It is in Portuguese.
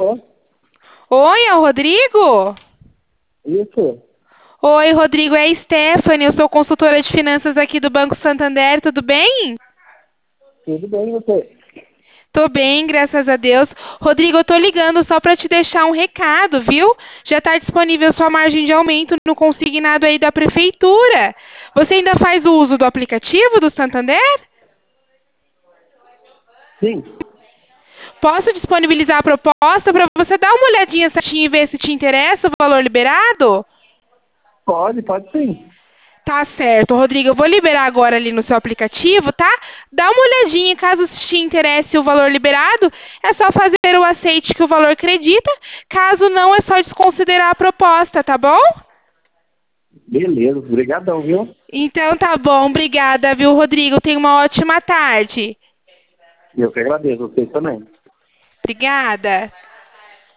Alô? Oi, é o Rodrigo? Isso? Oi, Rodrigo, é a Stephanie, eu sou consultora de finanças aqui do Banco Santander, tudo bem? Tudo bem, e você? Tô bem, graças a Deus. Rodrigo, eu tô ligando só para te deixar um recado, viu? Já está disponível sua margem de aumento no consignado aí da prefeitura. Você ainda faz o uso do aplicativo do Santander? Sim, Posso disponibilizar a proposta para você dar uma olhadinha certinho e ver se te interessa o valor liberado? pode sim. Tá certo, Rodrigo. Eu vou liberar agora ali no seu aplicativo, tá? Dá uma olhadinha, caso te interesse o valor liberado, é só fazer o aceite que o valor acredita. Caso não, é só desconsiderar a proposta, tá bom? Beleza, obrigadão, viu? Então tá bom, obrigada, viu, Rodrigo? Tenha uma ótima tarde. Eu que agradeço, vocês também. Obrigada.